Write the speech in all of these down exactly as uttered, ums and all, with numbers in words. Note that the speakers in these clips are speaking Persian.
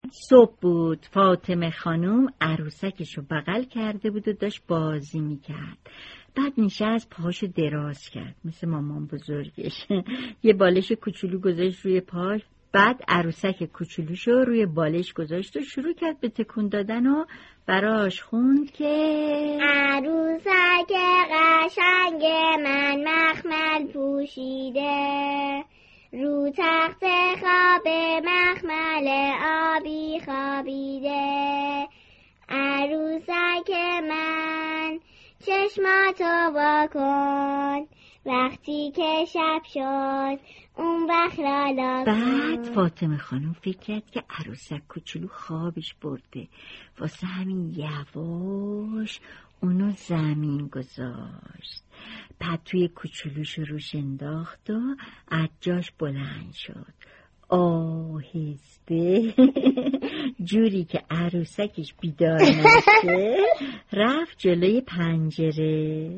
صبح بود. فاطمه خانم عروسکشو بغل کرده بود و داشت بازی میکرد. بعد نشست پاهاشو دراز کرد مثل مامان بزرگش. یه بالش کوچولو گذاشت روی پاش. بعد عروسک کوچولوشو روی بالش گذاشت و شروع کرد به تکون دادن و براش خوند که عروسک قشنگ من مخمل پوشیده، رو تخت خواب مخمل آبی خوابیده. عروسک من چشماتو وا کن، وقتی که شب شد اون وقت لالا کن. بعد فاطمه خانم فکر کرد که عروسک کوچولو خوابش برده، واسه همین یواش اونو زمین گذاشت. بعد توی کوچولوش روش انداخت و از جاش بلند شد آهسته جوری که عروسکش بیدار نشه رفت جلوی پنجره.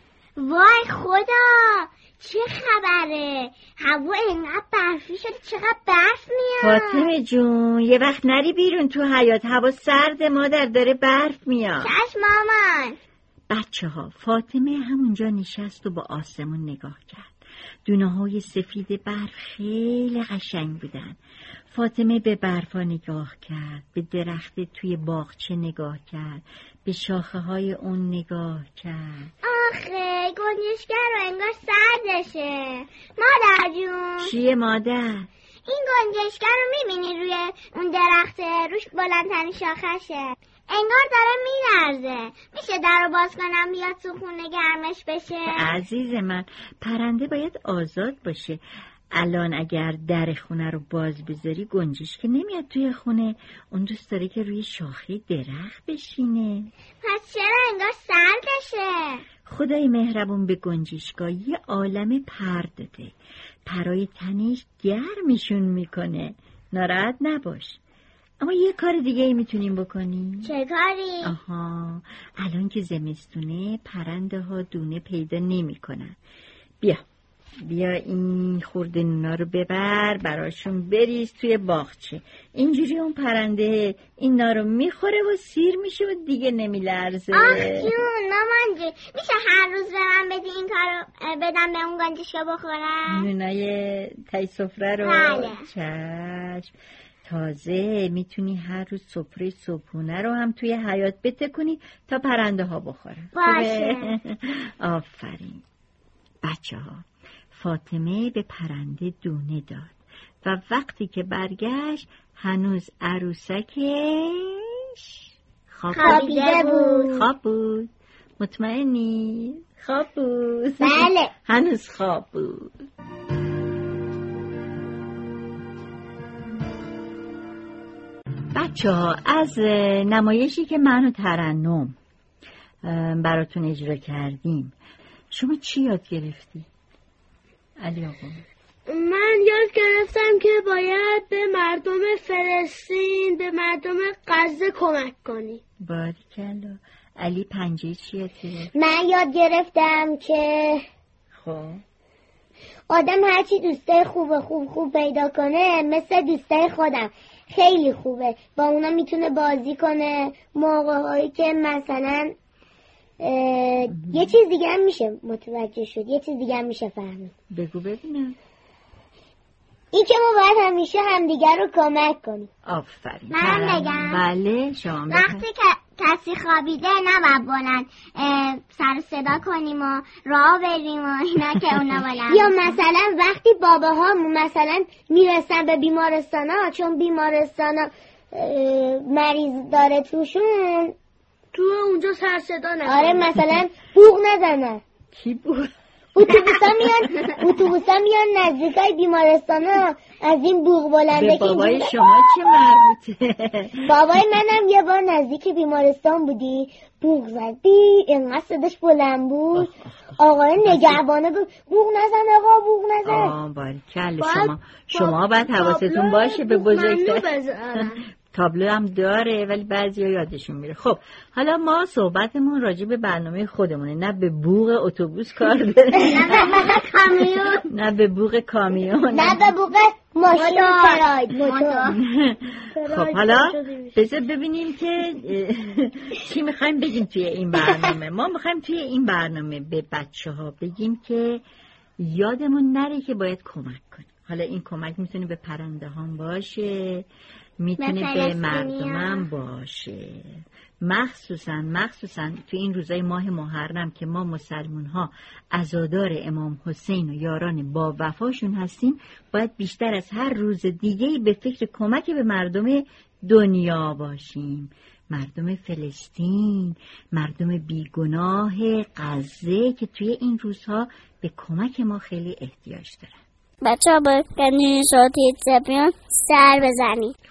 وای خدا، چه خبره؟ هوا اینقدر برفی شده، چقدر برف میاد. فاطمه جون یه وقت نری بیرون تو حیاط، هوا سرد مادر، داره برف میاد. چشم مامان. بچه ها، فاطمه همونجا نشست و با آسمون نگاه کرد. دونه های سفید برف خیلی قشنگ بودن. فاطمه به برفا نگاه کرد، به درخت توی باغچه نگاه کرد، به شاخه های اون نگاه کرد. آخه گنجشگر رو انگار سردشه. مادر جون. چیه مادر؟ این گنجشگر رو میبینی روی اون درخته، روش بلندترین شاخشه، انگار داره میلرزه. میشه در رو باز کنم بیاد تو خونه گرمش بشه؟ عزیز من، پرنده باید آزاد باشه. الان اگر در خونه رو باز بذاری گنجش که نمیاد توی خونه، اون دوست داره که روی شاخه درخت بشینه. پس چرا انگار سردشه؟ خدای مهربون به گنجشگاه یه عالم پر داده، پرای تنش گرمشون میکنه. ناراحت نباش. اما یه کار دیگه ای میتونیم بکنیم. چه کاری؟ آها، الان که زمستونه پرنده ها دونه پیدا نمی کنن. بیا بیا این خورده نونا رو ببر براشون بریز توی باغچه. اینجوری اون پرنده این نا رو میخوره و سیر میشه و دیگه نمیلرزه. آخ جون مامان جون، میشه هر روز به من بدی این کارو بدم به اون گنجشکا بخورم؟ نونای تای سفره رو؟ بله. چشم. تازه میتونی هر روز سفره صبحونه رو هم توی حیاط بتکنی تا پرنده ها بخورن. باشه. آفرین. بچه ها، فاطمه به پرنده دونه داد و وقتی که برگشت هنوز عروسکش خوابیده بود. خواب بود. مطمئنی؟ خواب بود؟ بله. هنوز خواب بود. بچه ها، از نمایشی که من و ترنم براتون اجرا کردیم شما چی یاد گرفتی؟ علی آقا. من یاد گرفتم که باید به مردم فلسطین، به مردم غزه کمک کنی. باریکلا. علی پنجه چی یاد گرفت؟ من یاد گرفتم که خب آدم هرچی دوستای خوب خوب خوب پیدا کنه مثل دوستای خودم خیلی خوبه، با اونا میتونه بازی کنه موقع هایی که مثلا یه چیز دیگه هم میشه متوجه شد، یه چیز دیگه هم میشه فهمید. بگو ببینم. این که ما باید همیشه همدیگر رو کمک کنیم. آفرین. من بگم؟ بله شما بگم. وقتی که کسی خوابیده نباید بلند سر صدا کنیم و راه بریم و اینا که اونا بلند. یا مثلا وقتی باباها مثلا میرسن به بیمارستان ها، چون بیمارستان ها مریض داره توشون، تو اونجا سر صدا نکنن. آره مثلا بوق نزنن. کی بوق؟ اتوبوسا میان اتوبوسا میان نزدیکای بیمارستانا، از این بوق بلنده. به بابای شما چه مربوطه؟ بابای منم یه بار نزدیک بیمارستان بودی، بوق زد. بی اینقدر صداش بلند بود. آقای نگهبانه بود بوق نزن آقا، بوق نزن. آه باریکلا. شما شما باید حواستون باشه به بزرگتر تابلو هم داره ولی بعضیا یادشون میره. خب حالا ما صحبتمون راجع به برنامه خودمونه، نه به بوق اتوبوس کار داره، نه به بوق کامیون، نه به بوق ماشین موتور. خب حالا بذار ببینیم که چی میخوایم بگیم توی این برنامه. ما میخوایم توی این برنامه به بچه ها بگیم که یادمون نره که باید کمک کنیم. حالا این کمک میتونه به پرنده هم باشه، میتونه به مردم هم باشه، مخصوصا مخصوصا تو این روزای ماه محرم که ما مسلمون ها عزادار امام حسین و یاران با وفاشون هستیم، باید بیشتر از هر روز دیگه‌ای به فکر کمک به مردم دنیا باشیم. مردم فلسطین، مردم بیگناه غزه که توی این روزها به کمک ما خیلی احتیاج دارن. بچه ها با گنجین صوتی زبیان سر بزنید.